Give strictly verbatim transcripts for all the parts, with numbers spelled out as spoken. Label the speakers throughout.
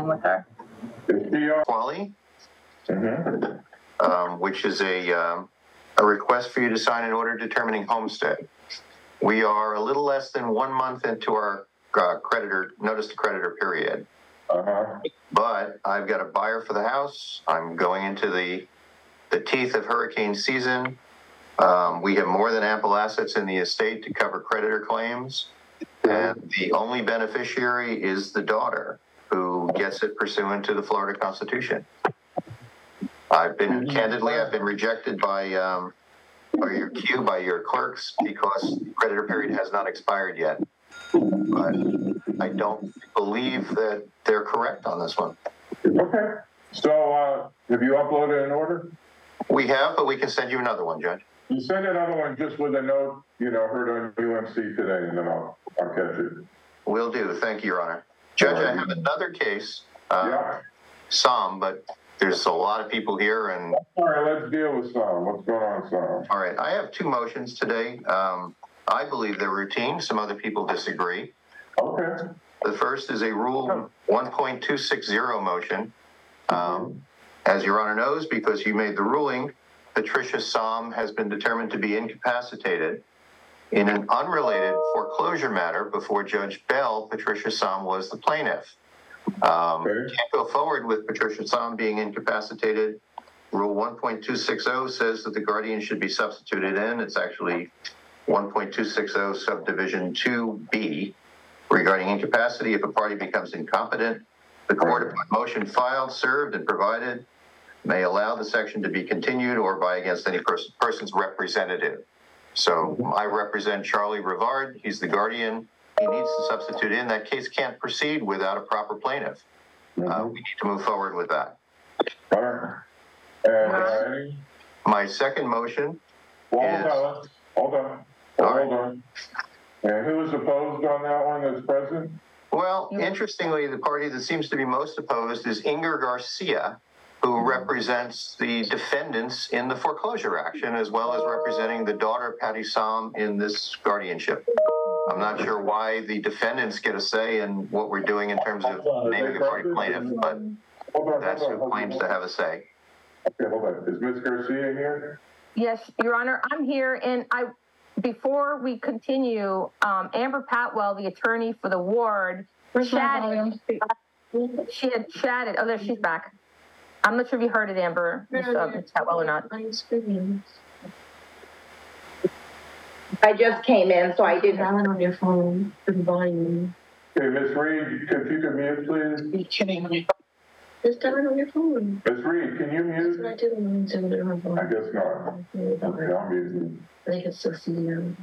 Speaker 1: dealing with her.
Speaker 2: Quali, mm-hmm. um, which is a, um, a request for you to sign an order determining homestead. We are a little less than one month into our uh, creditor, notice to creditor period. Uh-huh. But I've got a buyer for the house. I'm going into the, the teeth of hurricane season. Um, we have more than ample assets in the estate to cover creditor claims. And the only beneficiary is the daughter, who gets it pursuant to the Florida Constitution. I've been, candidly, I've been rejected by, um, by your queue, by your clerks, because the creditor period has not expired yet. But I don't believe that they're correct on this one.
Speaker 3: Okay. So, uh, have you uploaded an order?
Speaker 2: We have, but we can send you another one, Judge.
Speaker 3: You send another one just with a note, you know, heard on U M C today, and then I'll, I'll catch it.
Speaker 2: Will do. Thank you, Your Honor. Judge, I have another case, uh,
Speaker 3: yeah.
Speaker 2: some, but there's a lot of people here, and...
Speaker 3: All right, let's deal with some. What's going on, some?
Speaker 2: All right, I have two motions today. Um, I believe they're routine. Some other people disagree.
Speaker 3: Okay.
Speaker 2: The first is a Rule one point two six zero motion. Um, as Your Honor knows, because you made the ruling, Patricia Somm has been determined to be incapacitated. In an unrelated foreclosure matter before Judge Bell, Patricia Somm was the plaintiff. Um, okay. Can't go forward with Patricia Somm being incapacitated. Rule one point two six zero says that the guardian should be substituted in. It's actually one point two six zero subdivision two B regarding incapacity. If a party becomes incompetent, the court, upon motion filed, served, and provided, may allow the section to be continued or by against any pers- person's representative. So I represent Charlie Rivard. He's the guardian. He needs to substitute in. That case can't proceed without a proper plaintiff. Mm-hmm. Uh, we need to move forward with that.
Speaker 3: All right. And, uh,
Speaker 2: my second motion
Speaker 3: well,
Speaker 2: is...
Speaker 3: Hold on. Hold on. Hold right. on. And who is opposed on that one that's present?
Speaker 2: Well, interestingly, the party that seems to be most opposed is Inger Garcia, who represents the defendants in the foreclosure action, as well as representing the daughter, Patty Somm, in this guardianship. I'm not sure why the defendants get a say in what we're doing in terms of naming a party plaintiff, but that's who claims to have a say.
Speaker 3: Okay, hold on. Is Miz Garcia here?
Speaker 1: Yes, Your Honor, I'm here, and I, before we continue, um, Amber Patwell, the attorney for the ward, chatted. She had chatted. Oh, there, she's back. I'm not sure if you heard it, Amber, Miz Patwell, or not.
Speaker 4: I just came in, so I didn't.
Speaker 5: Dial it on your phone for the volume.
Speaker 3: Okay, Miz Reed, if you could mute, please.
Speaker 5: Kidding me. Just dial it on your phone.
Speaker 3: Miz Reed, can you mute?
Speaker 5: That's what I did when I was in there.
Speaker 3: I guess not. Okay, I'll mute you.
Speaker 5: They can still see you.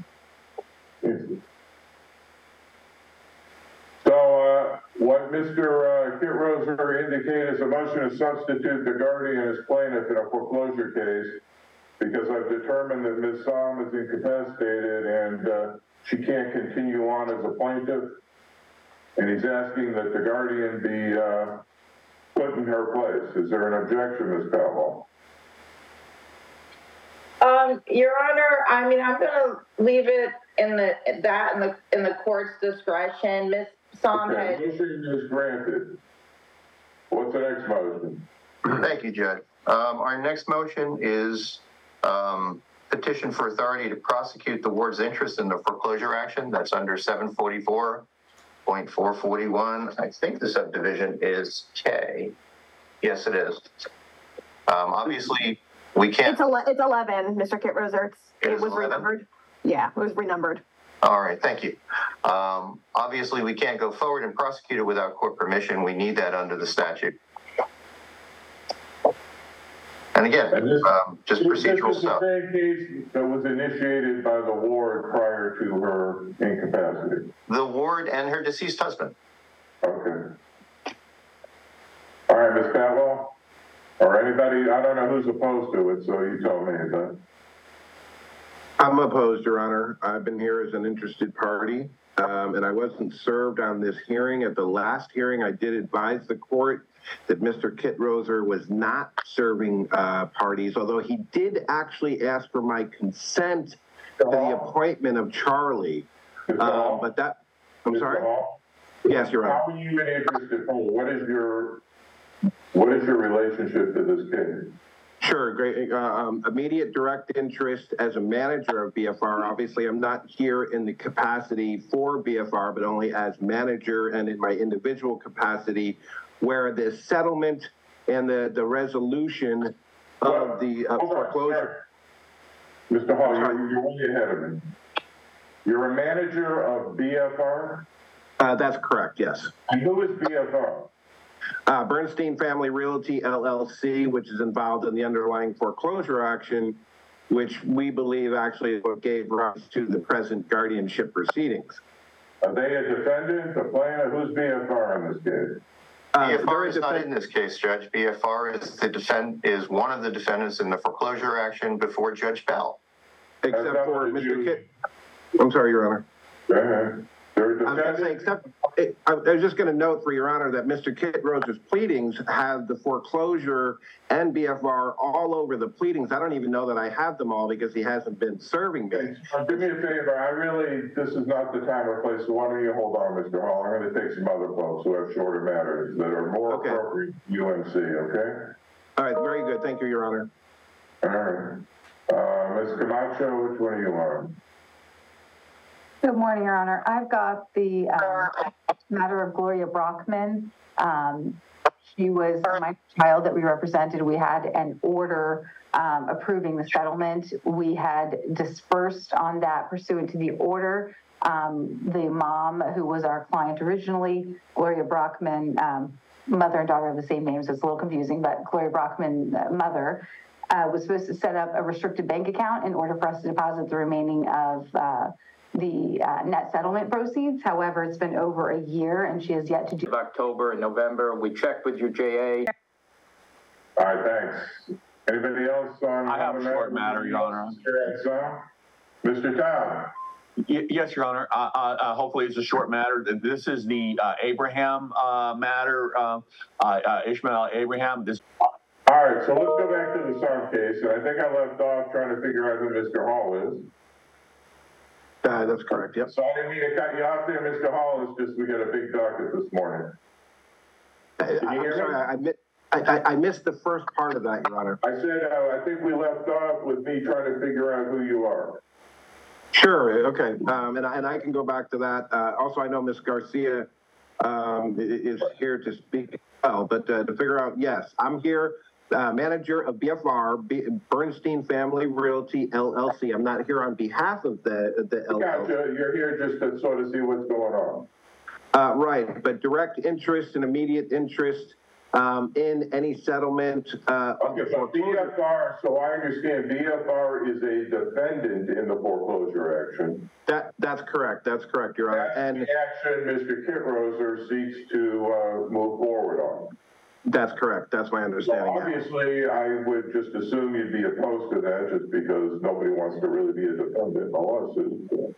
Speaker 3: So, uh, what Mister Uh, Kitroser indicated is a motion to substitute the guardian as plaintiff in a foreclosure case because I've determined that Miz Somm is incapacitated and uh, she can't continue on as a plaintiff. And he's asking that the guardian be uh, put in her place. Is there an objection, Miz Powell?
Speaker 4: Um, Your Honor, I mean, I'm going to leave it in the that in the in the court's discretion. Miz Somm
Speaker 3: okay,
Speaker 4: had.
Speaker 3: Motion is granted. What's the next motion?
Speaker 2: Thank you, Judge. Um, our next motion is um, petition for authority to prosecute the ward's interest in the foreclosure action. That's under seven forty-four point four forty-one. I think the subdivision is K. Yes, it is. Um, obviously, we can't.
Speaker 6: It's, ele- it's eleven, Mister Kitroser. It, it was eleven? Renumbered. Yeah, it was renumbered.
Speaker 2: All right, thank you. Um, obviously, we can't go forward and prosecute it without court permission. We need that under the statute. And again, and this, um, just
Speaker 3: this,
Speaker 2: procedural
Speaker 3: this is
Speaker 2: stuff.
Speaker 3: the same case that was initiated by the ward prior to her incapacity.
Speaker 2: The ward and her deceased husband.
Speaker 3: Okay. All right, Miz Patwell, or anybody, I don't know who's opposed to it, so you tell me, but.
Speaker 7: I'm opposed, Your Honor. I've been here as an interested party, um, and I wasn't served on this hearing. At the last hearing, I did advise the court that Mister Kitroser was not serving uh, parties, although he did actually ask for my consent to the appointment of Charlie. Um, but that, I'm
Speaker 3: Mister
Speaker 7: sorry?
Speaker 3: Hall?
Speaker 7: Yes, Your Honor.
Speaker 3: How are you an interested party? What is your, what is your relationship to this case?
Speaker 7: Sure, great. Uh, um, immediate direct interest as a manager of B F R. Obviously, I'm not here in the capacity for B F R, but only as manager and in my individual capacity, where the settlement and the, the resolution of the uh, foreclosure.
Speaker 3: Mister Hall, you're, you're way ahead of me. You're a manager of B F R?
Speaker 7: Uh, that's correct, yes.
Speaker 3: And who is B F R?
Speaker 7: Uh, Bernstein Family Realty, L L C, which is involved in the underlying foreclosure action, which we believe actually is what gave rise to the present guardianship proceedings.
Speaker 3: Are they a defendant, a plaintiff? Who's B F R in this case?
Speaker 7: Uh,
Speaker 2: B F R
Speaker 7: they're a
Speaker 2: is not
Speaker 7: defend-
Speaker 2: in this case, Judge. B F R is the defend, is one of the defendants in the foreclosure action before Judge Bell.
Speaker 7: Except
Speaker 3: That's
Speaker 7: for
Speaker 3: what
Speaker 7: Mister
Speaker 3: you-
Speaker 7: Kitt. I'm sorry, Your Honor.
Speaker 3: Go ahead. They're a
Speaker 7: I was going to say,
Speaker 3: defendant?
Speaker 7: except, it, I was just going to note for Your Honor that Mister Kitt-Roser's pleadings have the foreclosure and B F R all over the pleadings. I don't even know that I have them all because he hasn't been serving me.
Speaker 3: Hey, uh, do me a favor. I really, this is not the time or place, so why don't you hold on, Mister Hall? I'm going to take some other folks who have shorter matters that are more
Speaker 7: Okay.
Speaker 3: appropriate to U M C, okay?
Speaker 7: All right, very good. Thank you, Your Honor.
Speaker 3: All right. Uh, Miz Camacho, which one are you on?
Speaker 8: Good morning, Your Honor. I've got the um, matter of Gloria Brockman. Um, she was my child that we represented. We had an order um, approving the settlement. We had dispersed on that pursuant to the order. Um, the mom, who was our client originally, Gloria Brockman, um, mother and daughter of the same name, so it's a little confusing, but Gloria Brockman, uh, mother, uh, was supposed to set up a restricted bank account in order for us to deposit the remaining of uh, the uh, net settlement proceeds. However, it's been over a year and she has yet to do.
Speaker 9: Of October and November, we checked with your J A.
Speaker 3: All right, thanks. Anybody else on?
Speaker 10: I have
Speaker 3: on
Speaker 10: a
Speaker 3: the
Speaker 10: short matter, Your Honor.
Speaker 3: Mister Town?
Speaker 10: Y- Yes, Your Honor. Uh, uh, uh, hopefully it's a short matter. This is the uh, Abraham uh, matter, uh, uh, Ishmael Abraham. This.
Speaker 3: All right, so let's go back to the Song case, and I think I left off trying to figure out who Mister Hall is.
Speaker 7: Uh, that's correct, yep.
Speaker 3: So I didn't mean to cut you off there, Mister Hall. It's just we got a big docket this morning.
Speaker 7: I,
Speaker 3: Can you
Speaker 7: I'm
Speaker 3: hear
Speaker 7: sorry,
Speaker 3: me?
Speaker 7: I, I, mi- I, I- I missed the first part of that, Your Honor.
Speaker 3: I said, uh, I think we left off with me trying to figure out who you are.
Speaker 7: Sure, okay. Um, and, I, and I can go back to that. Uh, also, I know Miz Garcia um, i- is here to speak as well, but uh, to figure out, yes, I'm here. Uh, manager of B F R, B- Bernstein Family Realty, L L C. I'm not here on behalf of the, the L L C.
Speaker 3: Gotcha. You're here just to sort of see what's going on.
Speaker 7: Uh, right, but direct interest and immediate interest um, in any settlement. Uh, of
Speaker 3: Okay,
Speaker 7: the
Speaker 3: so B
Speaker 7: foreclosure.
Speaker 3: F R, so I understand B F R is a defendant in the foreclosure action.
Speaker 7: That, that's correct. That's correct, Your Honor.
Speaker 3: That's
Speaker 7: And
Speaker 3: the action Mister Kitt-Roser seeks to uh, move forward on.
Speaker 7: that's correct. That's my
Speaker 3: So
Speaker 7: understanding.
Speaker 3: obviously, I would just assume you'd be opposed to that just because nobody wants to really be a defendant in a lawsuit. So.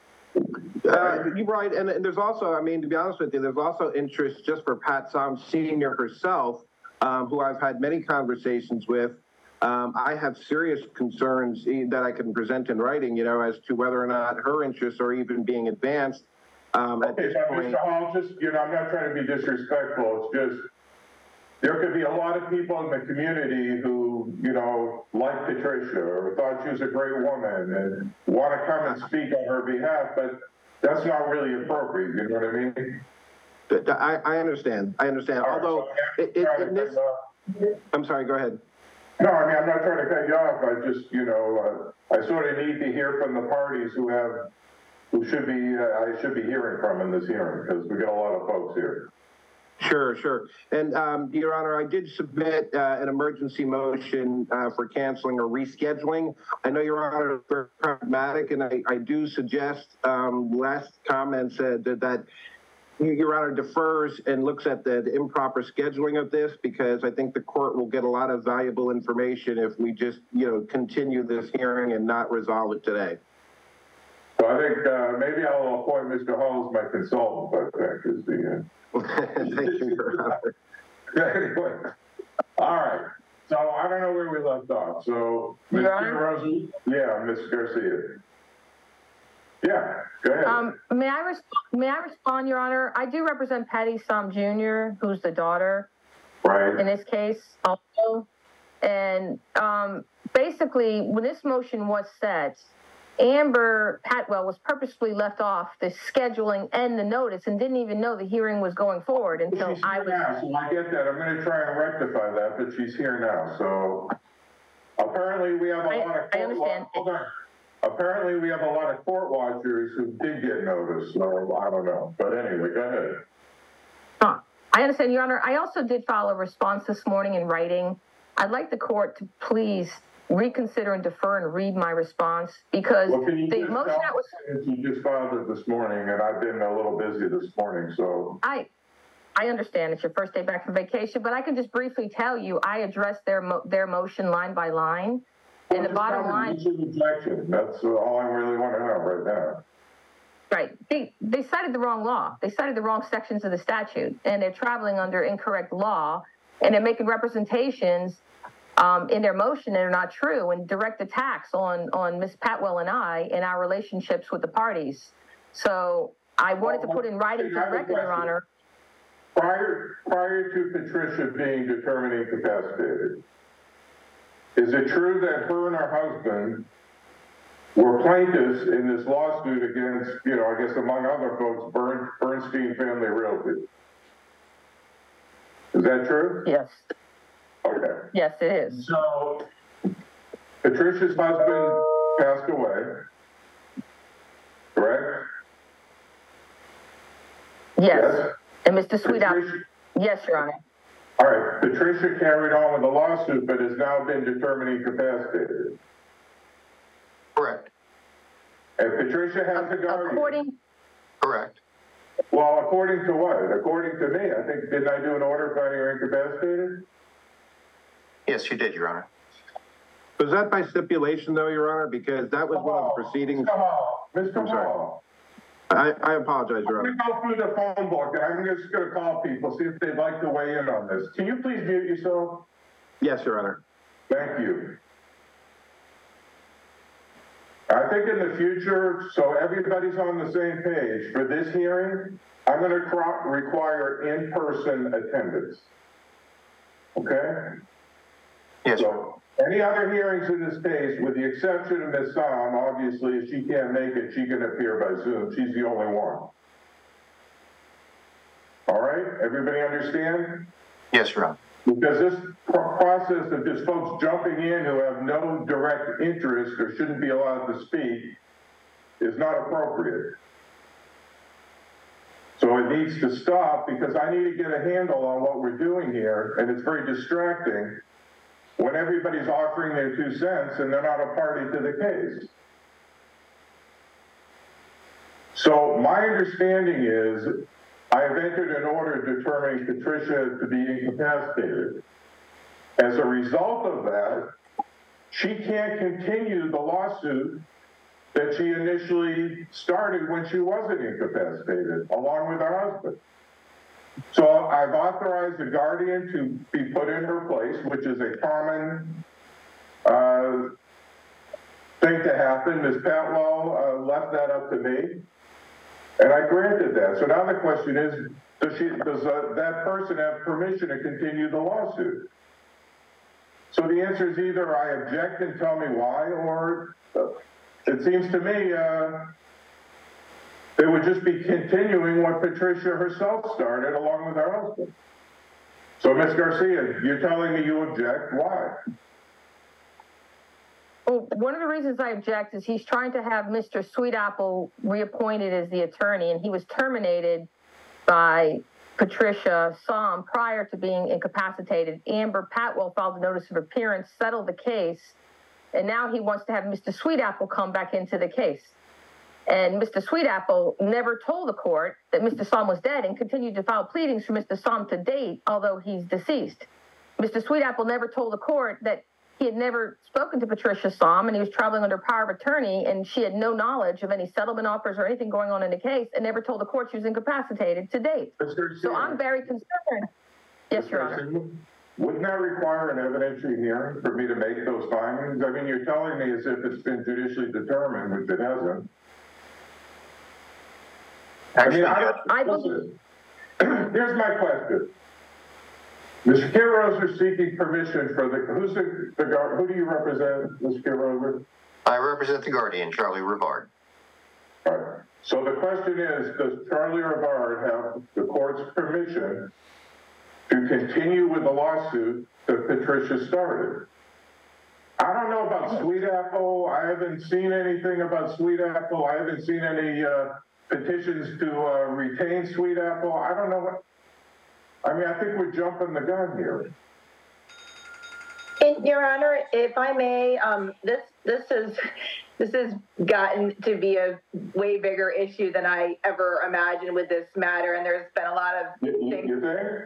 Speaker 7: Uh, you're right, and, and there's also, I mean, to be honest with you, there's also interest just for Pat Som Senior herself, um, who I've had many conversations with. Um, I have serious concerns eh, that I can present in writing, you know, as to whether or not her interests are even being advanced um, at
Speaker 3: Okay,
Speaker 7: this
Speaker 3: so
Speaker 7: point.
Speaker 3: Mister Hall, just, you know, I'm not trying to be disrespectful, it's just, there could be a lot of people in the community who, you know, like Patricia or thought she was a great woman and want to come and speak on her behalf, but that's not really appropriate, you know what I mean?
Speaker 7: Th- th- I, I understand, I understand,
Speaker 3: All right,
Speaker 7: although,
Speaker 3: so
Speaker 7: it, it,
Speaker 3: I'm
Speaker 7: in
Speaker 3: not
Speaker 7: this,
Speaker 3: trying to cut
Speaker 7: I'm sorry, go ahead.
Speaker 3: you off. No, I mean, I'm not trying to cut you off, I just, you know, uh, I sort of need to hear from the parties who have, who should be, uh, I should be hearing from in this hearing, because we got a lot of folks here.
Speaker 7: Sure, sure. And, um, Your Honor, I did submit uh, an emergency motion uh, for canceling or rescheduling. I know Your Honor is very pragmatic, and I, I do suggest, um, last comment said that, that Your Honor defers and looks at the, the improper scheduling of this, because I think the court will get a lot of valuable information if we just, you know, continue this hearing and not resolve it today.
Speaker 3: So I think uh, maybe I'll appoint Mister Hall as my consultant, I think, is the... Uh...
Speaker 7: Thank you, Your Honor.
Speaker 3: Anyway, all right. So I don't know where we left off. So, Mister Rosen, yeah, Miz Garcia. Yeah, go ahead.
Speaker 1: Um, may I respond, may I respond, Your Honor? I do represent Patty Som Junior, who's the daughter
Speaker 3: Right.
Speaker 1: in this case also. And, um, basically, when this motion was set, Amber Patwell was purposefully left off the scheduling and the notice and didn't even know the hearing was going forward until
Speaker 3: She's
Speaker 1: I
Speaker 3: here
Speaker 1: was.
Speaker 3: now, so I get that. I'm gonna try and rectify that, but she's here now, so apparently we have a
Speaker 1: I-
Speaker 3: lot of.
Speaker 1: I
Speaker 3: court wa-
Speaker 1: understand.
Speaker 3: Hold on. Apparently we have a lot of court watchers who did get notice, so I don't know. But anyway, go ahead.
Speaker 1: Huh. I understand, Your Honor. I also did file a response this morning in writing. I'd like the court to please reconsider and defer and read my response because
Speaker 3: Well, can you
Speaker 1: the
Speaker 3: just
Speaker 1: motion
Speaker 3: tell
Speaker 1: that was,
Speaker 3: since you just filed it this morning, and I've been a little busy this morning, so.
Speaker 1: I, I understand it's your first day back from vacation, but I can just briefly tell you, I addressed their, mo- their motion line by line. And the
Speaker 3: Well, just
Speaker 1: bottom
Speaker 3: tell me
Speaker 1: line.
Speaker 3: what's your objection. That's uh, all I really want to know right now.
Speaker 1: Right. They, they cited the wrong law. They cited the wrong sections of the statute, and they're traveling under incorrect law, and they're making representations um, in their motion that are not true, and direct attacks on, on Miz Patwell and I and our relationships with the parties. So I wanted to put in writing for the record, Your Honor.
Speaker 3: Prior, prior to Patricia being determined incapacitated, is it true that her and her husband were plaintiffs in this lawsuit against, you know, I guess among other folks, Bern, Bernstein Family Realty? Is that true?
Speaker 1: Yes.
Speaker 3: Okay.
Speaker 1: Yes, it is.
Speaker 3: So Patricia's husband passed away, correct?
Speaker 1: Yes. And Mister Sweetapple.
Speaker 3: Patricia-
Speaker 1: Yes, Your Honor.
Speaker 3: All right, Patricia carried on with the lawsuit, but has now been determined incapacitated.
Speaker 2: Correct.
Speaker 3: And Patricia has a guardian.
Speaker 1: According,
Speaker 2: Correct.
Speaker 3: Well, according to what? According to me, I think, didn't I do an order finding her incapacitated?
Speaker 2: Yes, you did, Your Honor.
Speaker 7: Was that by stipulation though, Your Honor? Because that was one of the proceedings.
Speaker 3: Mister Hall, Mister
Speaker 7: I'm sorry.
Speaker 3: Hall.
Speaker 7: I, I apologize, Your
Speaker 3: I'm
Speaker 7: Honor.
Speaker 3: gonna go through the phone book, and I'm just gonna call people, see if they'd like to weigh in on this. Can you please mute yourself?
Speaker 7: Yes, Your Honor.
Speaker 3: Thank you. I think in the future, so everybody's on the same page, for this hearing, I'm gonna cro- require in-person attendance. Okay?
Speaker 2: Yes, sir.
Speaker 3: So, any other hearings in this case, with the exception of Miz Som, obviously, if she can't make it, she can appear by Zoom. She's the only one. All right? Everybody understand?
Speaker 2: Yes, Your Honor.
Speaker 3: Because this pro- process of just folks jumping in who have no direct interest or shouldn't be allowed to speak is not appropriate. So it needs to stop because I need to get a handle on what we're doing here, and it's very distracting when everybody's offering their two cents and they're not a party to the case. So my understanding is I have entered an order determining Patricia to be incapacitated. As a result of that, she can't continue the lawsuit that she initially started when she wasn't incapacitated, along with her husband. So I've authorized a guardian to be put in her place, which is a common uh, thing to happen. Miz Patwell uh, left that up to me, and I granted that. So now the question is, does, she, does uh, that person have permission to continue the lawsuit? So the answer is either I object and tell me why, or uh, it seems to me uh, they would just be continuing what Patricia herself started along with her husband. So, Miz Garcia, you're telling me you object. Why?
Speaker 1: well, one of the reasons I object is he's trying to have Mister Sweetapple reappointed as the attorney, and he was terminated by Patricia Som prior to being incapacitated. Amber Patwell filed a notice of appearance, settled the case, and now he wants to have Mister Sweetapple come back into the case. And Mister Sweetapple never told the court that Mister Som was dead and continued to file pleadings for Mister Som to date, although he's deceased. Mister Sweetapple never told the court that he had never spoken to Patricia Som and he was traveling under power of attorney and she had no knowledge of any settlement offers or anything going on in the case and never told the court she was incapacitated to date. So I'm very concerned. Yes, Your Honor.
Speaker 3: Wouldn't that require an evidentiary hearing for me to make those findings? I mean, you're telling me as if it's been judicially determined, which it hasn't.
Speaker 2: Actually,
Speaker 3: I mean, I
Speaker 2: Judge,
Speaker 1: I
Speaker 3: don't,
Speaker 1: believe,
Speaker 3: listen, here's my question. Mister Kitroser seeking permission for the, who's the, the guard, who do you represent, Mister Kitroser?
Speaker 2: I represent the guardian, Charlie Rivard.
Speaker 3: All right. So the question is, does Charlie Rivard have the court's permission to continue with the lawsuit that Patricia started? I don't know about Sweet Apple. I haven't seen anything about Sweet Apple. I haven't seen any uh, petitions to uh, retain Sweet Apple. I don't know what, I mean, I think we're jumping the gun here.
Speaker 4: And Your Honor, if I may, um, this this is this has gotten to be a way bigger issue than I ever imagined with this matter, and there's been a lot of
Speaker 3: You,
Speaker 4: things.
Speaker 3: you think?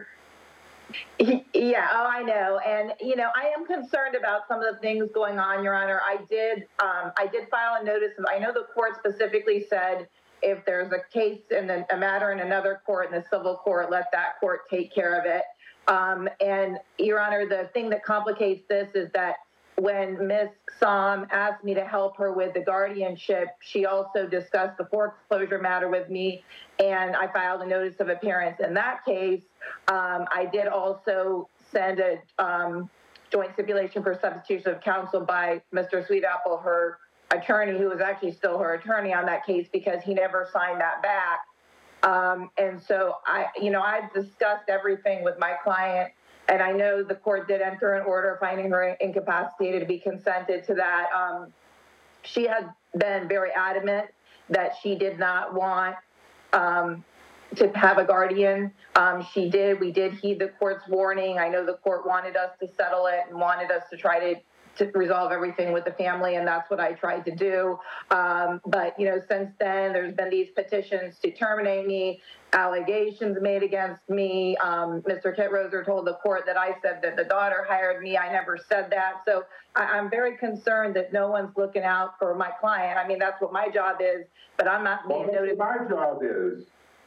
Speaker 4: Yeah, oh, I know. And, you know, I am concerned about some of the things going on, Your Honor. I did, um, I did file a notice of, I know the court specifically said if there's a case and then a matter in another court, in the civil court, let that court take care of it. Um, and Your Honor, the thing that complicates this is that when Miz Som asked me to help her with the guardianship, she also discussed the foreclosure matter with me, and I filed a notice of appearance in that case. Um, I did also send a um, joint stipulation for substitution of counsel by Mister Sweetapple, her attorney, who was actually still her attorney on that case, because he never signed that back. Um, and so I, you know, I've discussed everything with my client, and I know the court did enter an order finding her incapacitated to be consented to that. Um, she had been very adamant that she did not want um, to have a guardian. Um, she did, we did heed the court's warning. I know the court wanted us to settle it and wanted us to try to to resolve everything with the family, and that's what I tried to do. Um, but, you know, since then, there's been these petitions to terminate me, allegations made against me. Um, Mister Kitroser told the court that I said that the daughter hired me. I never said that. So I, I'm very concerned that no one's looking out for my client. I mean, that's what my job is, but I'm not being
Speaker 3: Well, that's
Speaker 4: noticed.
Speaker 3: what my job is.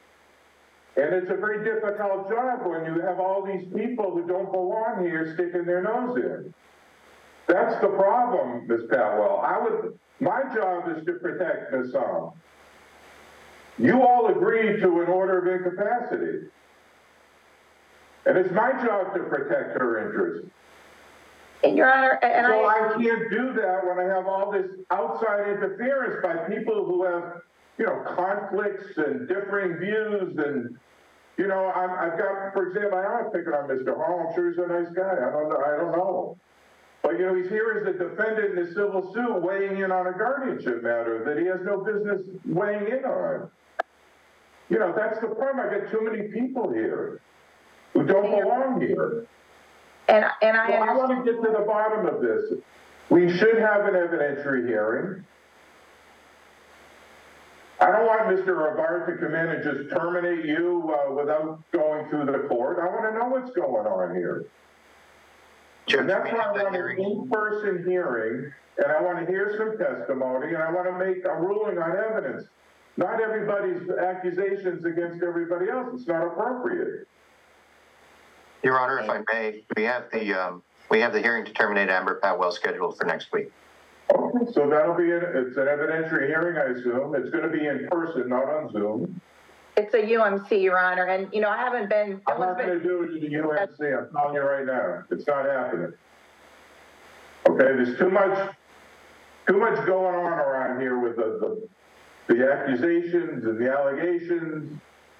Speaker 3: And it's a very difficult job when you have all these people who don't belong here sticking their nose in. That's the problem, Miz Patwell. I would, my job is to protect Miz Som. You all agreed to an order of incapacity. And it's my job to protect her interests.
Speaker 4: And Your Honor, and
Speaker 3: so
Speaker 4: I,
Speaker 3: I can't do that when I have all this outside interference by people who have, you know, conflicts and differing views. And, you know, I'm, I've got, for example, I'm not picking on Mister Hall. I'm sure he's a nice guy. I don't know. I don't know. But, you know, he's here as a defendant in a civil suit weighing in on a guardianship matter that he has no business weighing in on. You know, that's the problem. I got too many people here who don't belong here.
Speaker 4: and, and I,
Speaker 3: Well, I want to get to the bottom of this. We should have an evidentiary hearing. I don't want Mister Rivard to come in and just terminate you uh, without going through the court. I want to know what's going on here.
Speaker 2: Judge,
Speaker 3: And that's
Speaker 2: we
Speaker 3: why I
Speaker 2: have that
Speaker 3: want an
Speaker 2: hearing.
Speaker 3: in-person hearing, and I want to hear some testimony, and I want to make a ruling on evidence. Not everybody's accusations against everybody else. It's not appropriate.
Speaker 2: Your Honor, if I may, we have the um, we have the hearing to terminate Amber Patwell scheduled for next week.
Speaker 3: Okay, so that'll be, an, it's an evidentiary hearing, I assume. It's going to be in person, not on Zoom.
Speaker 4: it's a U M C, Your Honor, and, you know, I haven't been.
Speaker 3: I'm not going to do it in the U M C. I'm telling you right now. It's not happening. Okay, there's too much, too much going on around here with the, the, the accusations and the allegations.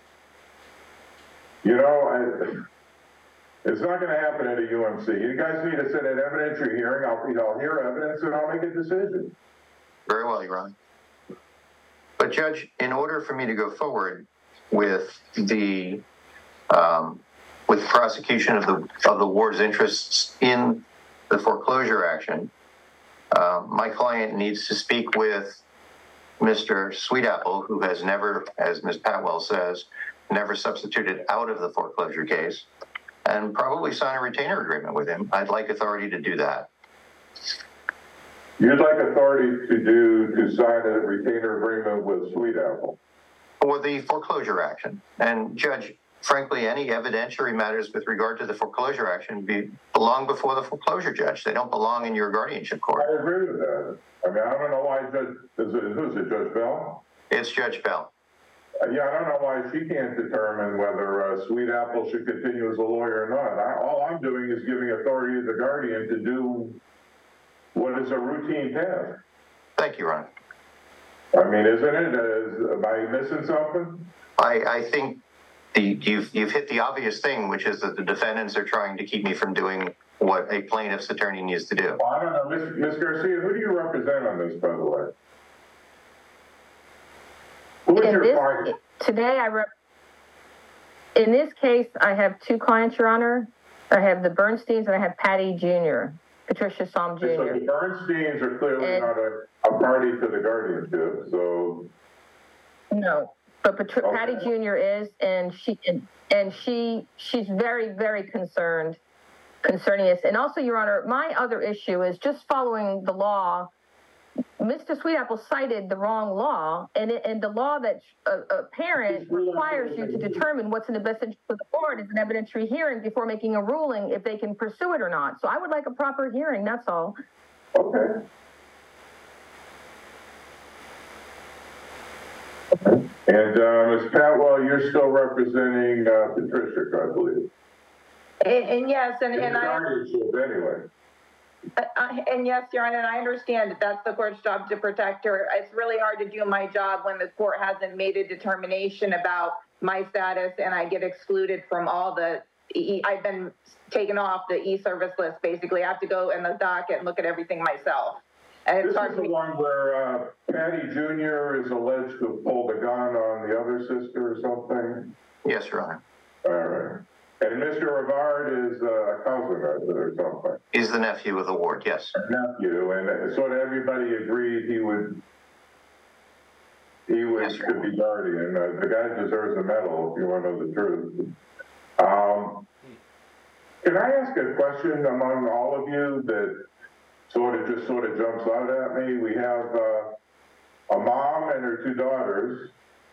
Speaker 3: You know, I, it's not going to happen at a U M C. You guys need to set an evidentiary hearing. I'll, you know, I'll hear evidence and I'll make a decision.
Speaker 2: Very well, Your Honor. But Judge, in order for me to go forward with the um, with prosecution of the of the ward's interests in the foreclosure action, uh, my client needs to speak with Mister Sweetapple, who has never, as Miz Patwell says, never substituted out of the foreclosure case, and probably sign a retainer agreement with him. I'd like authority to do that.
Speaker 3: You'd like authority to do, to sign a retainer agreement with Sweetapple?
Speaker 2: For the foreclosure action. And Judge, frankly, any evidentiary matters with regard to the foreclosure action be, belong before the foreclosure judge. They don't belong in your guardianship court.
Speaker 3: I agree with that. I mean, I don't know why Judge, is it, who's it, Judge Bell?
Speaker 2: It's Judge Bell.
Speaker 3: Uh, Yeah, I don't know why she can't determine whether uh, Sweet Apple should continue as a lawyer or not. I, all I'm doing is giving authority to the guardian to do what is a routine task.
Speaker 2: Thank you, Ron.
Speaker 3: I mean, isn't it? Is, am I missing something?
Speaker 2: I, I think the, you've, you've hit the obvious thing, which is that the defendants are trying to keep me from doing what a plaintiff's attorney needs to do.
Speaker 3: Well, I don't know. Miz Miz Garcia, who do you represent on this, by the way? Who is
Speaker 1: In
Speaker 3: your
Speaker 1: this,
Speaker 3: client?
Speaker 1: today I rep, in this case, I have two clients, Your Honor. I have the Bernsteins and I have Patty Junior, Patricia Somm
Speaker 3: So
Speaker 1: Junior
Speaker 3: the Bernsteins are clearly
Speaker 1: And-
Speaker 3: not a, a party to the guardianship, so.
Speaker 1: No, but Patri-
Speaker 3: Okay.
Speaker 1: Patty Junior is, and she, and, and she, she's very, very concerned concerning this. And also, Your Honor, my other issue is just following the law. Mister Sweetapple cited the wrong law, and it, and the law that a, a parent requires you to determine what's in the best interest of the board is an evidentiary hearing before making a ruling if they can pursue it or not. So I would like a proper hearing, that's all.
Speaker 3: Okay. And, uh, Miz Patwell, you're still representing, uh, Patricia, I believe.
Speaker 4: And, and yes, and,
Speaker 3: In
Speaker 4: and
Speaker 3: the
Speaker 4: I,
Speaker 3: guardianship anyway.
Speaker 4: Uh, and yes, Your Honor, and I understand that that's the court's job to protect her. It's really hard to do my job when the court hasn't made a determination about my status and I get excluded from all the, e I've been taken off the e-service list, basically. I have to go in the docket and look at everything myself. And it's
Speaker 3: This
Speaker 4: hard
Speaker 3: is
Speaker 4: for
Speaker 3: the
Speaker 4: me.
Speaker 3: one where, uh, Patty Junior is alleged to have pulled a gun on the other sister or something?
Speaker 2: Yes, Your Honor.
Speaker 3: All right. And Mister Rivard is a cousin of it or something?
Speaker 2: He's the nephew of the ward, yes.
Speaker 3: Nephew, and sort of everybody agreed he would, he would,
Speaker 2: Yes, sir.
Speaker 3: could be guardian. Uh, the guy deserves a medal if you want to know the truth. Um, can I ask a question among all of you that sort of just sort of jumps out at me? We have, uh, a mom and her two daughters.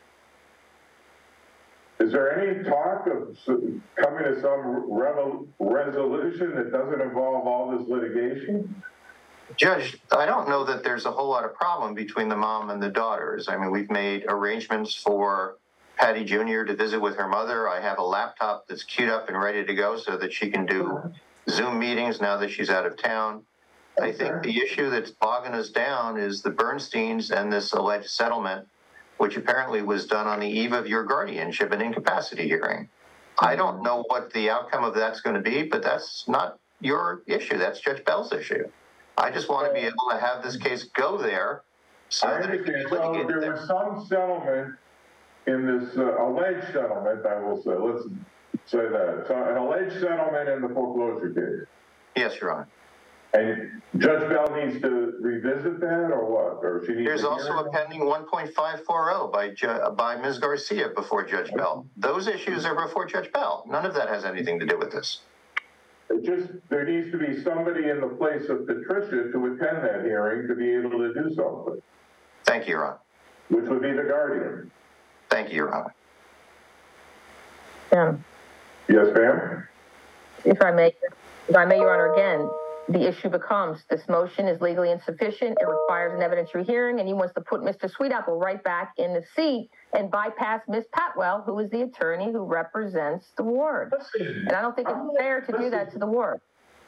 Speaker 3: Is there any talk of s- coming to some revel- resolution that doesn't involve all this litigation?
Speaker 2: Judge, I don't know that there's a whole lot of problem between the mom and the daughters. I mean, we've made arrangements for Patty Junior to visit with her mother. I have a laptop that's queued up and ready to go so that she can do Zoom meetings now that she's out of town. I think the issue that's bogging us down is the Bernsteins and this alleged settlement, which apparently was done on the eve of your guardianship and incapacity hearing. I don't know what the outcome of that's going to be, but that's not your issue. That's Judge Bell's issue. I just want to be able to have this case go there so
Speaker 3: I
Speaker 2: that it can be
Speaker 3: understand. So
Speaker 2: litigated
Speaker 3: there
Speaker 2: there.
Speaker 3: was some settlement in this uh, alleged settlement, I will say, let's say that. So an alleged settlement in the foreclosure case.
Speaker 2: Yes, Your Honor.
Speaker 3: And Judge Bell needs to revisit that or what? Or she needs
Speaker 2: There's
Speaker 3: to
Speaker 2: also
Speaker 3: hear
Speaker 2: a
Speaker 3: it?
Speaker 2: pending one point five four oh by, Ju- by Miz Garcia before Judge Bell. Those issues are before Judge Bell. None of that has anything to do with this.
Speaker 3: It just, there needs to be somebody in the place of Patricia to attend that hearing to be able to do something,
Speaker 2: Thank you, Your Honor.
Speaker 3: which would be the guardian.
Speaker 2: Thank you, Your Honor.
Speaker 1: Yeah.
Speaker 3: Yes, ma'am?
Speaker 1: If I may, if I may, Your Honor, again, the issue becomes this motion is legally insufficient. It requires an evidentiary hearing, and he wants to put Mister Sweetapple right back in the seat and bypass Miz Patwell, who is the attorney who represents the ward. And I don't think it's fair to do that to the ward.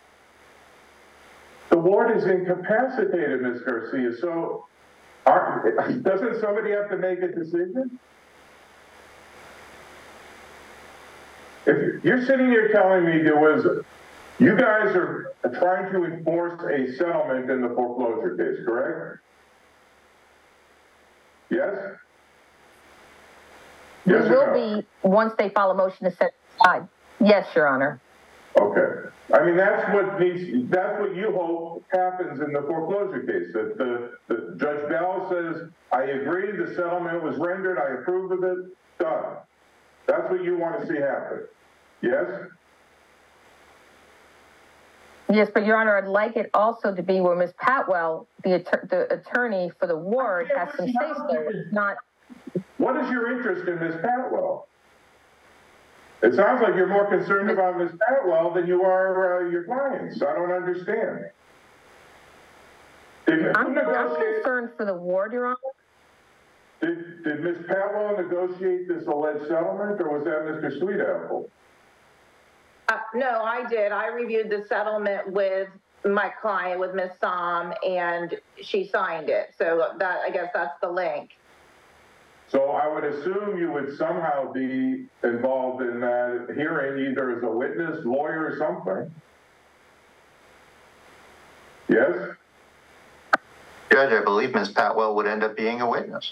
Speaker 3: The ward is incapacitated, Miz Garcia, so are, doesn't somebody have to make a decision? If you're sitting here telling me there was, you guys are trying to enforce a settlement in the foreclosure case, correct? Yes?
Speaker 1: We
Speaker 3: Yes or
Speaker 1: will
Speaker 3: no?
Speaker 1: be, once they file a motion to set aside. Yes, Your Honor.
Speaker 3: Okay. I mean, that's what needs, that's what you hope happens in the foreclosure case, that the, the Judge Bell says, I agree, the settlement was rendered, I approve of it, done. That's what you want to see happen. Yes?
Speaker 1: Yes, but Your Honor, I'd like it also to be where Miz Patwell, the, atter- the attorney for the ward, has some say-so. It's not,
Speaker 3: What is your interest in Miz Patwell? It sounds like you're more concerned about Miz Patwell than you are uh, your clients. I don't understand. If you
Speaker 1: I'm, I'm
Speaker 3: negotiate-
Speaker 1: concerned for the ward, Your Honor.
Speaker 3: Did, did Miz Patwell negotiate this alleged settlement, or was that Mister Sweetapple?
Speaker 4: Uh, no, I did. I reviewed the settlement with my client, with Miz Som, and she signed it. So that, I guess that's the link.
Speaker 3: So I would assume you would somehow be involved in that hearing, either as a witness, lawyer, or something. Yes?
Speaker 2: Judge, I believe Miz Patwell would end up being a witness.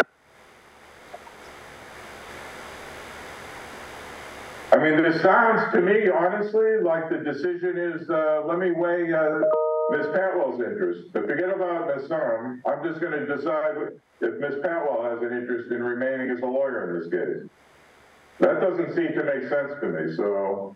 Speaker 3: I mean, this sounds to me, honestly, like the decision is, uh, let me weigh uh, Miz Patwell's interest. But forget about Miz Som. I'm just going to decide if Miz Patwell has an interest in remaining as a lawyer in this case. That doesn't seem to make sense to me, so.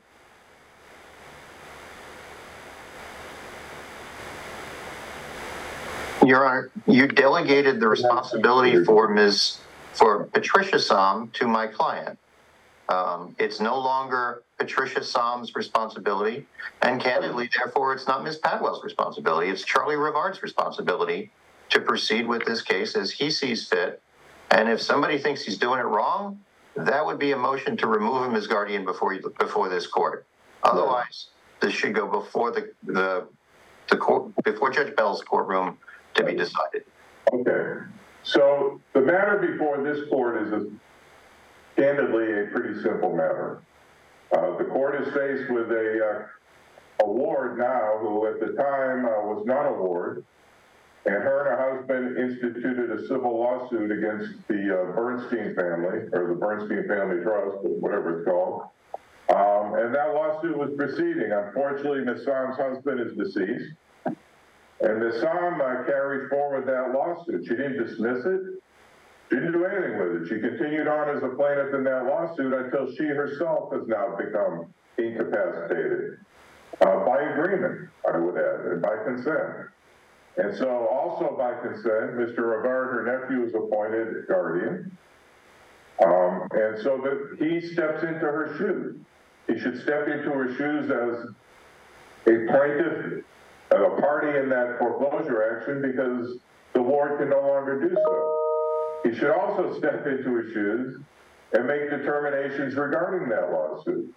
Speaker 2: Your Honor, you delegated the responsibility for Miz for Patricia Som to my client. Um, it's no longer Patricia Som's responsibility, and candidly, therefore, it's not Miz Patwell's responsibility. It's Charlie Rivard's responsibility to proceed with this case as he sees fit. And if somebody thinks he's doing it wrong, that would be a motion to remove him as guardian before you, before this court. Otherwise, this should go before the the the court, before Judge Bell's courtroom to be decided.
Speaker 3: Okay. So the matter before this court is a, candidly a pretty simple matter. Uh, the court is faced with a uh, a ward now who at the time uh, was not a ward, and her and her husband instituted a civil lawsuit against the uh, Bernstein family, or the Bernstein Family Trust, or whatever it's called. Um, and that lawsuit was proceeding. Unfortunately, Miz Som's husband is deceased. And Miz Som uh, carried forward that lawsuit. She didn't dismiss it. She didn't do anything with it. She continued on as a plaintiff in that lawsuit until she herself has now become incapacitated. Uh, by agreement, I would add, and by consent. And so also by consent, Mister Rivard, her nephew, is appointed guardian. Um, and so that he steps into her shoes. He should step into her shoes as a plaintiff, a party in that foreclosure action, because the ward can no longer do so. He should also step into his shoes and make determinations regarding that lawsuit.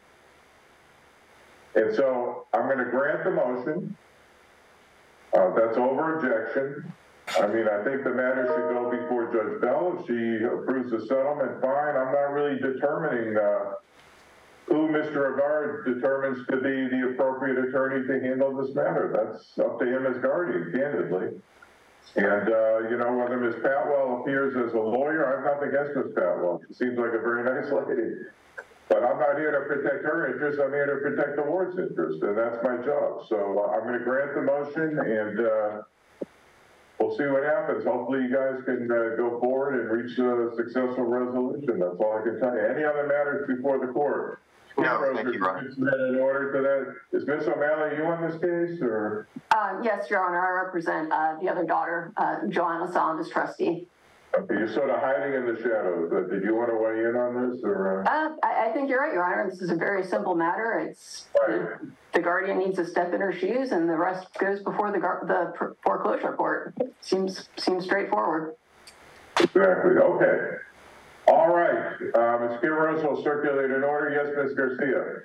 Speaker 3: And so I'm going to grant the motion. Uh, that's over objection. I mean, I think the matter should go before Judge Bell. If she approves the settlement, fine. I'm not really determining uh, who Mister Rivard determines to be the appropriate attorney to handle this matter. That's up to him as guardian, candidly. And, uh, you know, whether Miz Patwell appears as a lawyer, I have nothing against Miz Patwell. She seems like a very nice lady. But I'm not here to protect her interests. I'm here to protect the ward's interest, and that's my job. So uh, I'm going to grant the motion, and uh, we'll see what happens. Hopefully you guys can uh, go forward and reach a successful resolution. That's all I can tell you. Any other matters before the court?
Speaker 2: No, thank you, Ron.
Speaker 3: In order to that, is Miz O'Malley, you on this case, or?
Speaker 6: Uh, yes, Your Honor, I represent uh, the other daughter, uh, Joanna Som, as trustee.
Speaker 3: Okay, you're sort of hiding in the shadows. Uh, did you want to weigh in on this, or? Uh...
Speaker 6: Uh, I, I think you're right, Your Honor. This is a very simple matter. It's
Speaker 3: Right.
Speaker 6: the, the guardian needs to step in her shoes, and the rest goes before the gar- the foreclosure court. Seems seems straightforward.
Speaker 3: Exactly. Okay. All right. Uh, Miz Quiroz will circulate an order. Yes, Miz Garcia.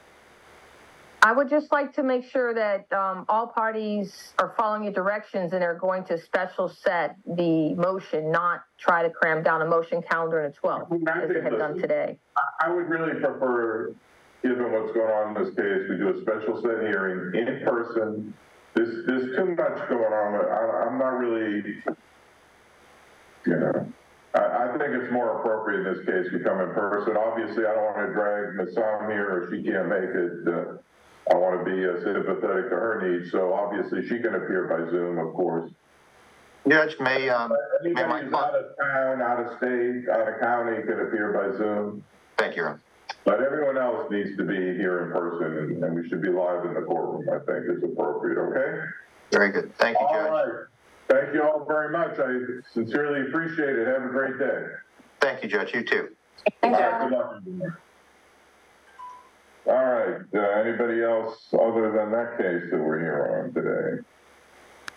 Speaker 1: I would just like to make sure that um, all parties are following your directions and are going to special set the motion, not try to cram down a motion calendar in a twelve, as they have done today.
Speaker 3: I would really prefer, given what's going on in this case, we do a special set hearing in person. There's, there's too much going on. I, I'm not really, you know, I, I think it's more appropriate in this case we come in person. Obviously, I don't want to drag Miz Som here or she can't make it. Uh, I want to be uh, sympathetic to her needs, so obviously she can appear by Zoom, of course.
Speaker 2: Judge, may, um, may my
Speaker 3: Anybody who's out of town, out of state, out of county can appear by Zoom.
Speaker 2: Thank you, Ron.
Speaker 3: But everyone else needs to be here in person, and, and we should be live in the courtroom, I think is appropriate, okay?
Speaker 2: Very good. Thank you, Judge.
Speaker 3: All right. Thank you all very much. I sincerely appreciate it. Have a great day.
Speaker 2: Thank you, Judge. You too.
Speaker 6: Thanks,
Speaker 3: All
Speaker 6: Your
Speaker 3: right,
Speaker 6: Honor.
Speaker 3: good luck, everyone. All right, uh, anybody else other than that case that we're here on today?